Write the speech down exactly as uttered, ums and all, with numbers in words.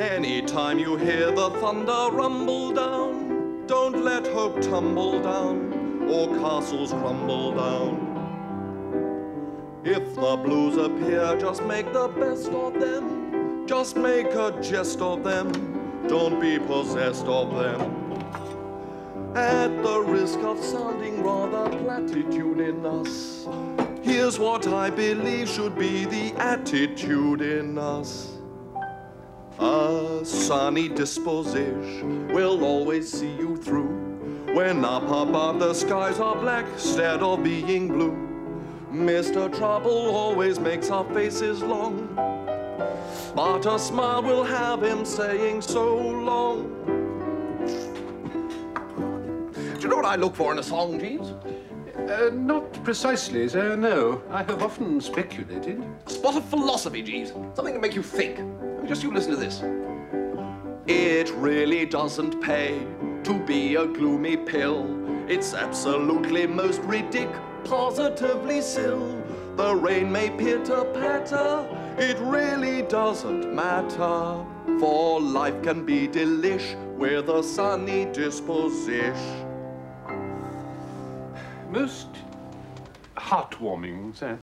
Anytime you hear the thunder rumble down, don't let hope tumble down or castles crumble down. If the blues appear, just make the best of them. Just make a jest of them. Don't be possessed of them. At the risk of sounding rather platitudinous, here's what I believe should be the attitude in us. A sunny disposition will always see you through. When up above the skies are black instead of being blue. Mister Trouble always makes our faces long, but a smile will have him saying so long. Do you know what I look for in a song, Jeeves? Uh, not precisely, sir, no. I have often speculated. A spot of philosophy, Jeeves. Something to make you think. Just you listen to this. It really doesn't pay to be a gloomy pill. It's absolutely most ridiculous, positively sill. The rain may pitter-patter, it really doesn't matter. For life can be delish with a sunny disposition. Most heartwarming, sir.